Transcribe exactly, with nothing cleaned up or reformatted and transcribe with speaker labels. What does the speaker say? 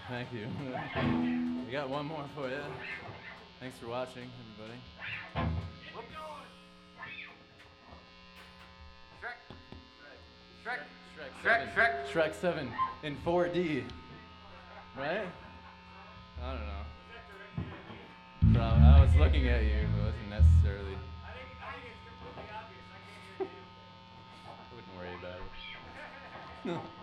Speaker 1: Thank you. We got one more for you. Thanks for watching, everybody.
Speaker 2: Shrek.
Speaker 1: Shrek.
Speaker 2: Shrek. Shrek.
Speaker 1: Shrek seven in four D. Right? I don't know. Probably. I was looking at you, but it wasn't necessarily.
Speaker 2: I think, I think it's completely obvious. I can't hear you.
Speaker 1: I wouldn't worry about it.